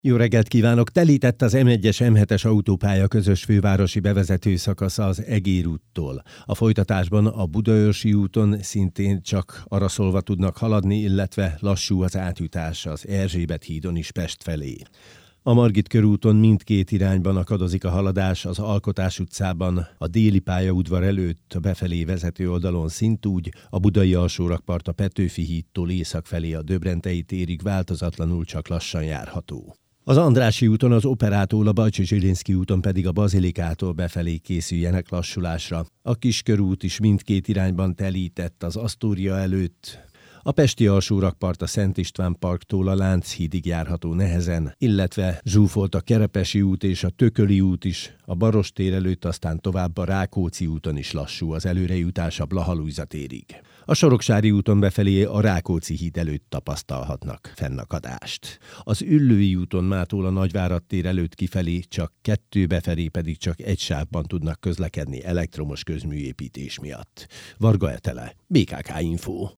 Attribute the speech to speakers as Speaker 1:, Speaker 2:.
Speaker 1: Jó reggelt kívánok! Telített az M1-es M7-es autópálya közös fővárosi bevezető szakasza az Egér úttól. A folytatásban a Budaörsi úton szintén csak araszolva tudnak haladni, illetve lassú az átjutás az Erzsébet hídon is Pest felé. A Margit körúton mindkét irányban akadozik a haladás, az Alkotás utcában, a déli pályaudvar előtt a befelé vezető oldalon szintúgy, a budai alsórakpart a Petőfi hídtól észak felé a Döbrentei térig változatlanul csak lassan járható. Az Andrássy úton az Operától, a Bajcsy-Zsilinszky úton pedig a Bazilikától befelé készüljenek lassulásra. A Kiskörút is mindkét irányban telített az Asztória előtt. A pesti alsórakpart a Szent István parktól a Lánchídig járható nehezen, illetve zsúfolt a Kerepesi út és a Tököli út is, a Barostér előtt aztán tovább a Rákóczi úton is lassú az előrejutás a Blaha-Lujza térig. A Soroksári úton befelé a Rákóczi híd előtt tapasztalhatnak fennakadást. Az Üllői úton mától a Nagyvárad tér előtt kifelé csak 2, befelé pedig csak egy sávban tudnak közlekedni elektromos közműépítés miatt. Varga Etele, BKK Info.